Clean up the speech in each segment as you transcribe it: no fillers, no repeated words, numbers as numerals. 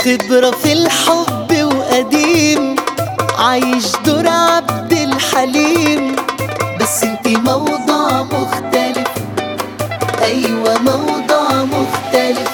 خبرة في الحب وقديم، عايش دور عبد الحليم. بس انتي موضوع مختلف، ايوه موضوع مختلف.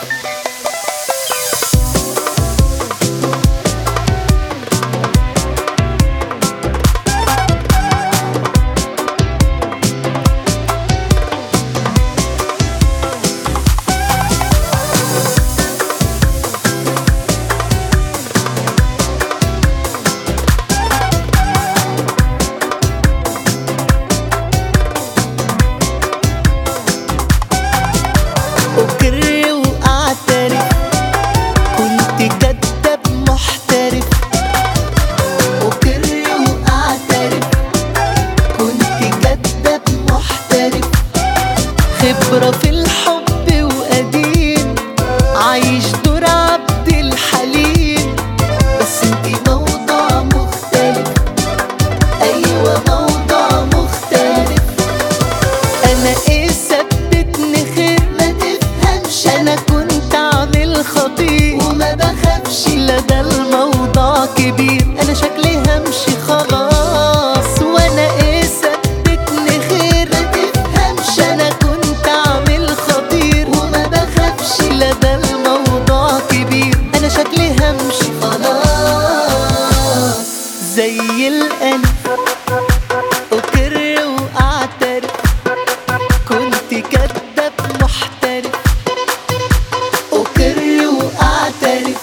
أقر وأعترف كنت كداب محترف. أقر وأعترف كنت كداب محترف. خبرة في الحب وقديم، عايش دور عبد الحليم. بس انتي موضوع مختلف، أيوة موضوع مختلف. أنا إيه ثبتني خير؟ أنا كنت عامل خطير وما بخافش، لا ده الموضوع كبير. أنا شكلي همشي خلاص، وأنا إيه ثبتني خير؟ ما تفهمش أنا كنت عامل خطير وما بخافش، لا ده الموضوع كبير. أنا شكلي همشي خلاص زي الألف. أقر وأعترف كنت كداب محترف. أقر وأعترف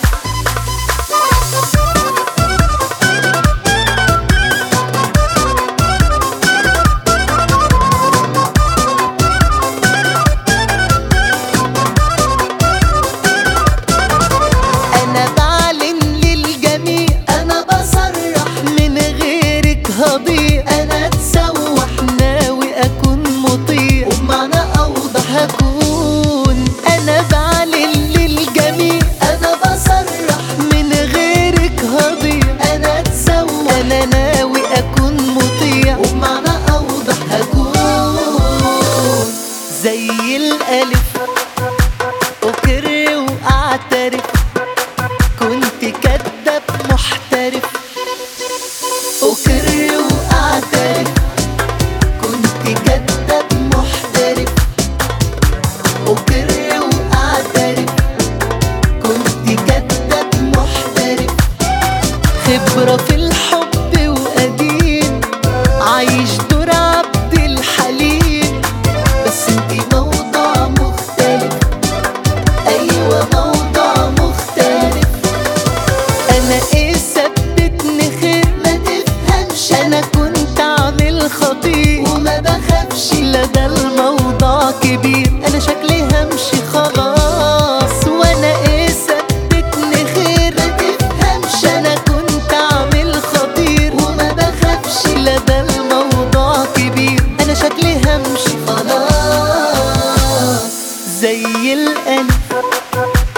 أنا بعلن للجميع، أنا بصرح من غيرك هضيع. أنا اتسوح ناوي أكون مطيع، وبمعنى أوضح هكون. أنا بعلن للجميع، أنا بصرح من غيرك هضيع. أنا اتسوح، أنا ناوي أكون مطيع، وبمعنى أوضح هكون زي الألف. أقر وأعترف كنت كداب محترف. أقر وأعترف كنت كداب محترف. أقر وأعترف كنت كداب محترف. خبرة في الحب وقديم، عايش دور عبد الحليم. بس انتي موضوع مختلف، أيوة موضوع مختلف. أنا إيه ثبتني خير؟ ما تفهمش أنا كنت عامل خطير وما بخافش، لا ده الموضوع كبير. أنا شكلي همشي خلاص، وأنا إيه ثبتني خير؟ ما تفهمش أنا كنت عامل خطير وما بخافش، لا ده الموضوع كبير. أنا شكلي همشي خلاص زي الألف.